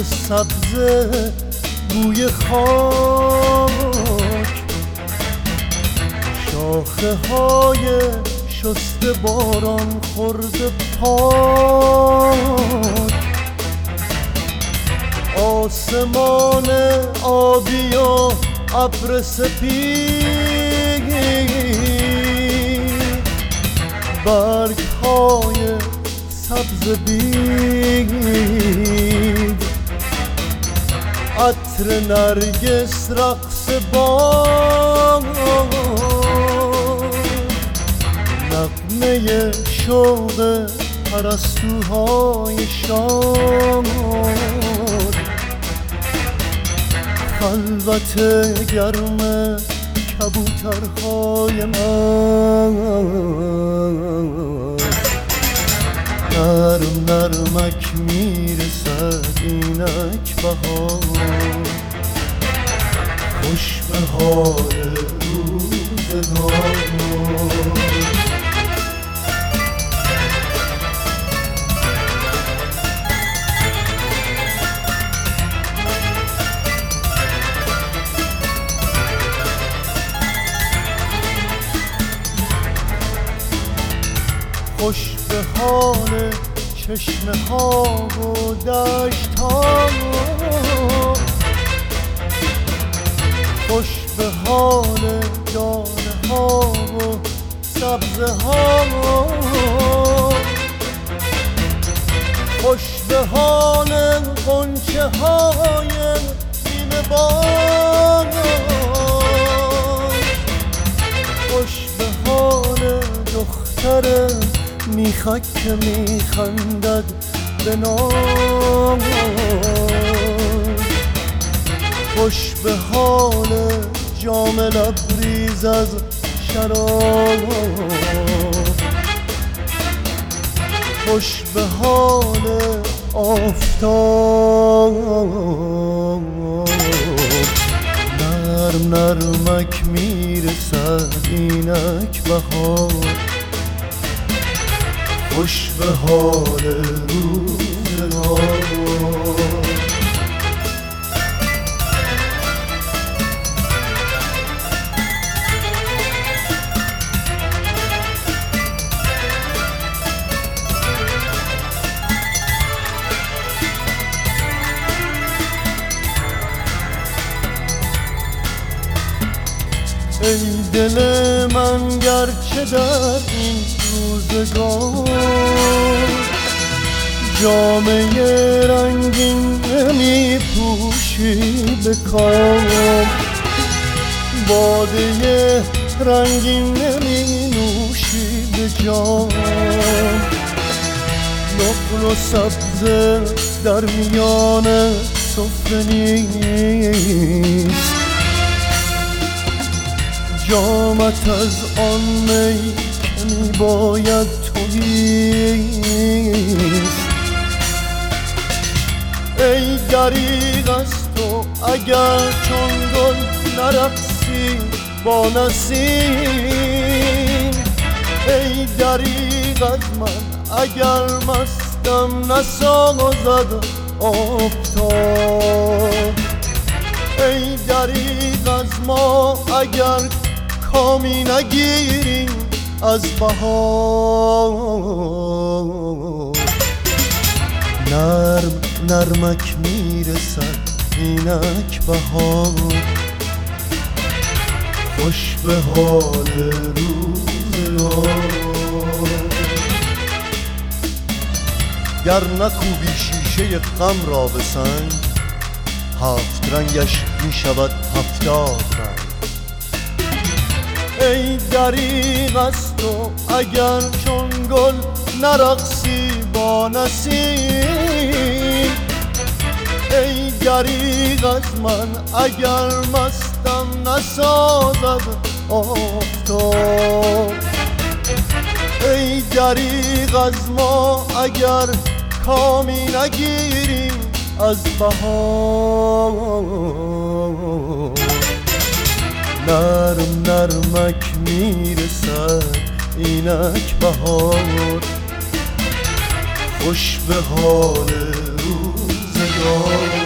سبز بوی خاک، شاخه های شسته باران خورده پاک، آسمان آبی و ابر سپید، برگ های سبز بید، عطر نرگس رقص باد، نغمه شوق پرستوهای شاد، خلوت گرم کبوترهای من، نرم نرمک میرسد اینک بهار، خوش به حال روزگار. خوش به حال چشمه ها و دشت ها، خوش به حال دانه ها و سبزه ها، خوش به حال غنچه های نیمه باغ، خوش به حال دختر میخک که میخندد به نام، خوش به حال جام لبریز از شراب، خوش به حال آفتاب، نرم نرمک میرسد اینک بهار، خوش به حال روزگار. ای دل من گرچه در این روزگار جامه رنگین نمی پوشی به کام، باده رنگین نمی نوشی به جام، نقل و سبزه در میان سفره نیست، جامت از آن می که می باید توییست. ای دریغ از تو اگر چون گل نرقصی با نسیم، ای دریغ از من اگر مستم نسازد آفتاب، ای دریغ از ما اگر کامی نگیریم از بهار، نرم نرمک میرسد اینک بهار، خوش به حال روزگار. گر نکوبی شیشه غم را به سنگ، هفت رنگش می شود 70 رنگ. ای دریغ از تو اگر چون گل نرقصی با نسیم، ای دریغ از من اگر مستم نسازد آفتاب، ای دریغ از ما اگر کامی نگیریم از بهار، نرم نرمک میرسد اینک بهار، خوش به حال روزگار. داری